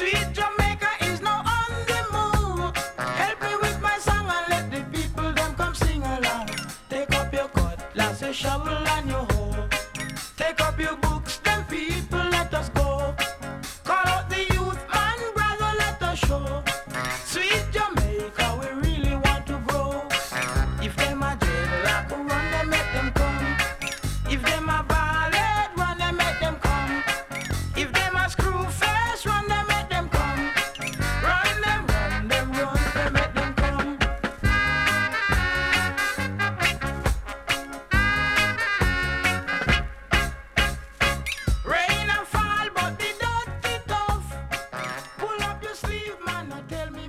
Sweet Jamaica is now on the move. Help me with my song and let the people them come sing along. Take up your cutlass, your shovel and your hoe. Take up your books, them people let us go. Call out the youth, man, brother, let us show. Sweet Jamaica, we really want to grow. If them a dreadlock, run them, make them come. If them a ballad, run them, make them come. If them a screw face, run them, make them come. Run them, run them, run them, make them come. Rain and fall, but the dirty tough. Pull up your sleeve, man, and tell me